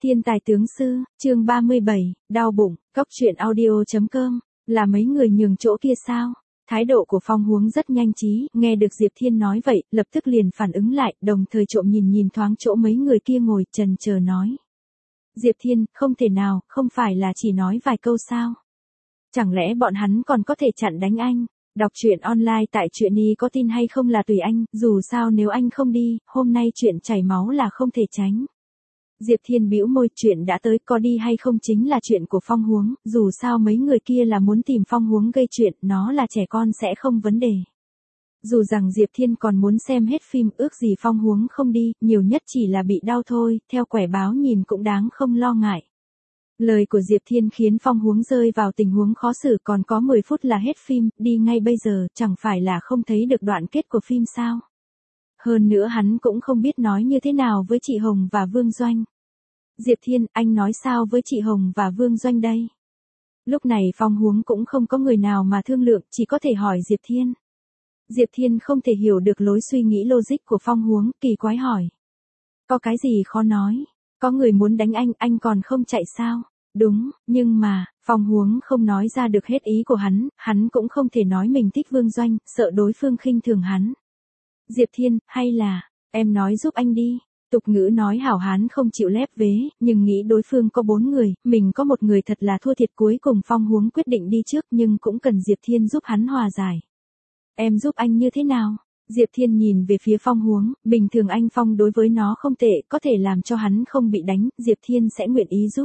Thiên tài tướng sư, chương 37, đau bụng, cóc truyện audio.com, là mấy người nhường chỗ kia sao? Thái độ của Phong Huống rất nhanh trí, nghe được Diệp Thiên nói vậy, lập tức liền phản ứng lại, đồng thời trộm nhìn thoáng chỗ mấy người kia ngồi, chần chờ nói. Diệp Thiên, không thể nào, không phải là chỉ nói vài câu sao? Chẳng lẽ bọn hắn còn có thể chặn đánh anh? Đọc truyện online tại truyện y có tin hay không là tùy anh, dù sao nếu anh không đi, hôm nay chuyện chảy máu là không thể tránh. Diệp Thiên bĩu môi, chuyện đã tới, có đi hay không chính là chuyện của Phong Huống, dù sao mấy người kia là muốn tìm Phong Huống gây chuyện, nó là trẻ con sẽ không vấn đề. Dù rằng Diệp Thiên còn muốn xem hết phim, ước gì Phong Huống không đi, nhiều nhất chỉ là bị đau thôi, theo quẻ báo nhìn cũng đáng không lo ngại. Lời của Diệp Thiên khiến Phong Huống rơi vào tình huống khó xử, còn có 10 phút là hết phim, đi ngay bây giờ, chẳng phải là không thấy được đoạn kết của phim sao? Hơn nữa hắn cũng không biết nói như thế nào với chị Hồng và Vương Doanh. Diệp Thiên, anh nói sao với chị Hồng và Vương Doanh đây? Lúc này Phong Huống cũng không có người nào mà thương lượng, chỉ có thể hỏi Diệp Thiên. Diệp Thiên không thể hiểu được lối suy nghĩ logic của Phong Huống, kỳ quái hỏi. Có cái gì khó nói? Có người muốn đánh anh còn không chạy sao? Đúng, nhưng mà, Phong Huống không nói ra được hết ý của hắn cũng không thể nói mình thích Vương Doanh, sợ đối phương khinh thường hắn. Diệp Thiên, hay là, em nói giúp anh đi. Tục ngữ nói hảo hán không chịu lép vế, nhưng nghĩ đối phương có 4 người, mình có một người thật là thua thiệt, cuối cùng Phong Huống quyết định đi trước nhưng cũng cần Diệp Thiên giúp hắn hòa giải. Em giúp anh như thế nào? Diệp Thiên nhìn về phía Phong Huống, bình thường anh Phong đối với nó không tệ, có thể làm cho hắn không bị đánh, Diệp Thiên sẽ nguyện ý giúp.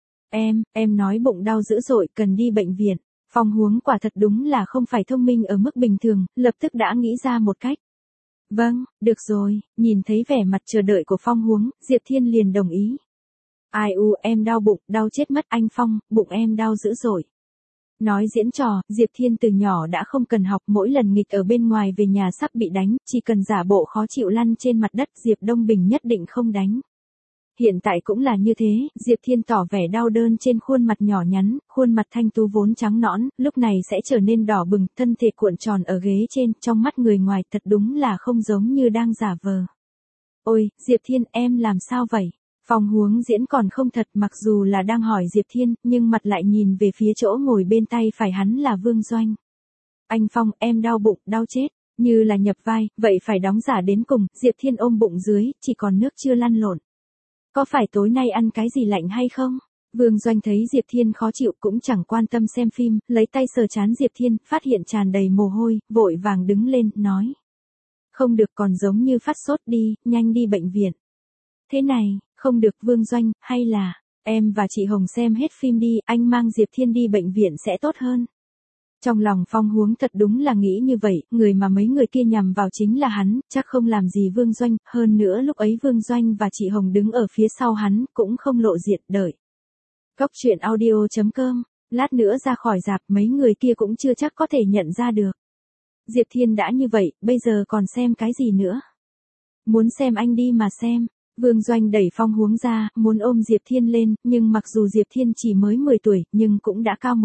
Em nói bụng đau dữ dội, cần đi bệnh viện. Phong Huống quả thật đúng là không phải thông minh ở mức bình thường, lập tức đã nghĩ ra một cách. Vâng, được rồi, nhìn thấy vẻ mặt chờ đợi của Phong Huống, Diệp Thiên liền đồng ý. Ai u, em đau bụng, đau chết mất anh Phong, bụng em đau dữ dội. Nói diễn trò, Diệp Thiên từ nhỏ đã không cần học, mỗi lần nghịch ở bên ngoài về nhà sắp bị đánh, chỉ cần giả bộ khó chịu lăn trên mặt đất, Diệp Đông Bình nhất định không đánh. Hiện tại cũng là như thế, Diệp Thiên tỏ vẻ đau đớn trên khuôn mặt nhỏ nhắn, khuôn mặt thanh tú vốn trắng nõn, lúc này sẽ trở nên đỏ bừng, thân thể cuộn tròn ở ghế trên, trong mắt người ngoài thật đúng là không giống như đang giả vờ. Ôi, Diệp Thiên, em làm sao vậy? Phong Huống diễn còn không thật, mặc dù là đang hỏi Diệp Thiên, nhưng mặt lại nhìn về phía chỗ ngồi bên tay phải hắn là Vương Doanh. Anh Phong, em đau bụng, đau chết, như là nhập vai, vậy phải đóng giả đến cùng, Diệp Thiên ôm bụng dưới, chỉ còn nước chưa lăn lộn. Có phải tối nay ăn cái gì lạnh hay không? Vương Doanh thấy Diệp Thiên khó chịu cũng chẳng quan tâm xem phim, lấy tay sờ trán Diệp Thiên, phát hiện tràn đầy mồ hôi, vội vàng đứng lên, nói. Không được, còn giống như phát sốt, đi, nhanh đi bệnh viện. Thế này, không được Vương Doanh, hay là, em và chị Hồng xem hết phim đi, anh mang Diệp Thiên đi bệnh viện sẽ tốt hơn. Trong lòng Phong Huống thật đúng là nghĩ như vậy, người mà mấy người kia nhằm vào chính là hắn, chắc không làm gì Vương Doanh, hơn nữa lúc ấy Vương Doanh và chị Hồng đứng ở phía sau hắn, cũng không lộ diện, đợi. Cóc truyện audio.com, lát nữa ra khỏi rạp mấy người kia cũng chưa chắc có thể nhận ra được. Diệp Thiên đã như vậy, bây giờ còn xem cái gì nữa? Muốn xem anh đi mà xem. Vương Doanh đẩy Phong Huống ra, muốn ôm Diệp Thiên lên, nhưng mặc dù Diệp Thiên chỉ mới 10 tuổi, nhưng cũng đã cao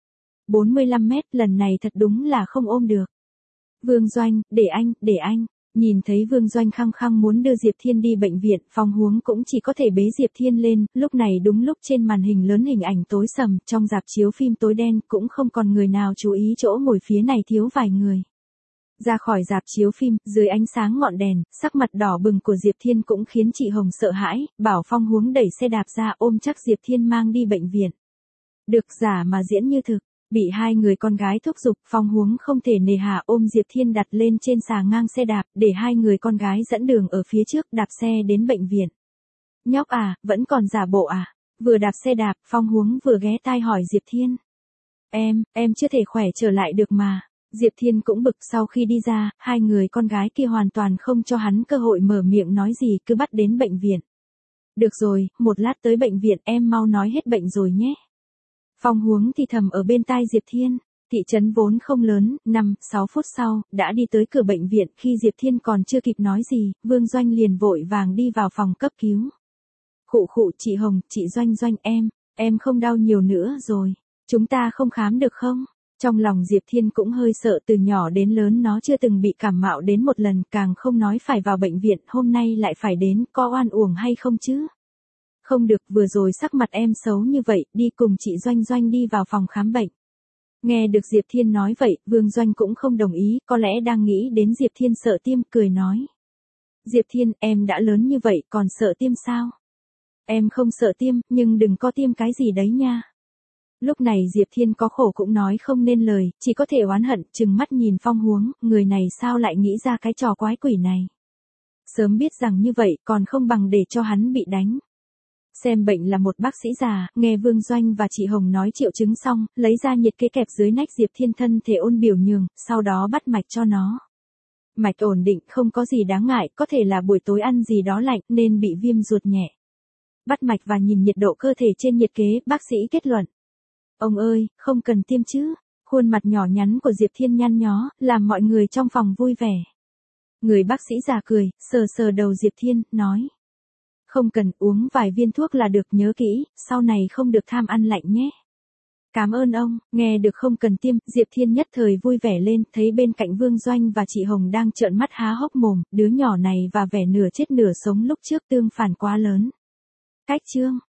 1,45 mét, lần này thật đúng là không ôm được. Vương Doanh, để anh, nhìn thấy Vương Doanh khăng khăng muốn đưa Diệp Thiên đi bệnh viện, Phong Huống cũng chỉ có thể bế Diệp Thiên lên, lúc này đúng lúc trên màn hình lớn hình ảnh tối sầm, trong rạp chiếu phim tối đen, cũng không còn người nào chú ý chỗ ngồi phía này thiếu vài người. Ra khỏi rạp chiếu phim, dưới ánh sáng ngọn đèn, sắc mặt đỏ bừng của Diệp Thiên cũng khiến chị Hồng sợ hãi, bảo Phong Huống đẩy xe đạp ra ôm chắc Diệp Thiên mang đi bệnh viện. Được giả mà diễn như thực, bị hai người con gái thúc giục, Phong Huống không thể nề hà ôm Diệp Thiên đặt lên trên xà ngang xe đạp, để hai người con gái dẫn đường ở phía trước đạp xe đến bệnh viện. Nhóc à, vẫn còn giả bộ à? Vừa đạp xe đạp, Phong Huống vừa ghé tai hỏi Diệp Thiên. Em chưa thể khỏe trở lại được mà. Diệp Thiên cũng bực, sau khi đi ra, hai người con gái kia hoàn toàn không cho hắn cơ hội mở miệng nói gì, cứ bắt đến bệnh viện. Được rồi, một lát tới bệnh viện, em mau nói hết bệnh rồi nhé. Phong Huống thì thầm ở bên tai Diệp Thiên. Thị trấn vốn không lớn, 5-6 phút sau, đã đi tới cửa bệnh viện, khi Diệp Thiên còn chưa kịp nói gì, Vương Doanh liền vội vàng đi vào phòng cấp cứu. Khụ, chị Hồng, chị Doanh, em không đau nhiều nữa rồi. Chúng ta không khám được không? Trong lòng Diệp Thiên cũng hơi sợ, từ nhỏ đến lớn nó chưa từng bị cảm mạo đến một lần, càng không nói phải vào bệnh viện, hôm nay lại phải đến, có oan uổng hay không chứ? Không được, vừa rồi sắc mặt em xấu như vậy, đi cùng chị Doanh Doanh đi vào phòng khám bệnh. Nghe được Diệp Thiên nói vậy, Vương Doanh cũng không đồng ý, có lẽ đang nghĩ đến Diệp Thiên sợ tiêm, cười nói. Diệp Thiên, em đã lớn như vậy, còn sợ tiêm sao? Em không sợ tiêm, nhưng đừng có tiêm cái gì đấy nha. Lúc này Diệp Thiên có khổ cũng nói không nên lời, chỉ có thể oán hận, trừng mắt nhìn Phong Huống, người này sao lại nghĩ ra cái trò quái quỷ này. Sớm biết rằng như vậy, còn không bằng để cho hắn bị đánh. Xem bệnh là một bác sĩ già, nghe Vương Doanh và chị Hồng nói triệu chứng xong, lấy ra nhiệt kế kẹp dưới nách Diệp Thiên, thân thể ôn biểu nhường, sau đó bắt mạch cho nó. Mạch ổn định, không có gì đáng ngại, có thể là buổi tối ăn gì đó lạnh nên bị viêm ruột nhẹ. Bắt mạch và nhìn nhiệt độ cơ thể trên nhiệt kế, bác sĩ kết luận. Ông ơi, không cần tiêm chứ. Khuôn mặt nhỏ nhắn của Diệp Thiên nhăn nhó, làm mọi người trong phòng vui vẻ. Người bác sĩ già cười, sờ sờ đầu Diệp Thiên, nói. Không cần, uống vài viên thuốc là được, nhớ kỹ, sau này không được tham ăn lạnh nhé. Cảm ơn ông, nghe được không cần tiêm, Diệp Thiên nhất thời vui vẻ lên, thấy bên cạnh Vương Doanh và chị Hồng đang trợn mắt há hốc mồm, đứa nhỏ này và vẻ nửa chết nửa sống lúc trước tương phản quá lớn. Cách chương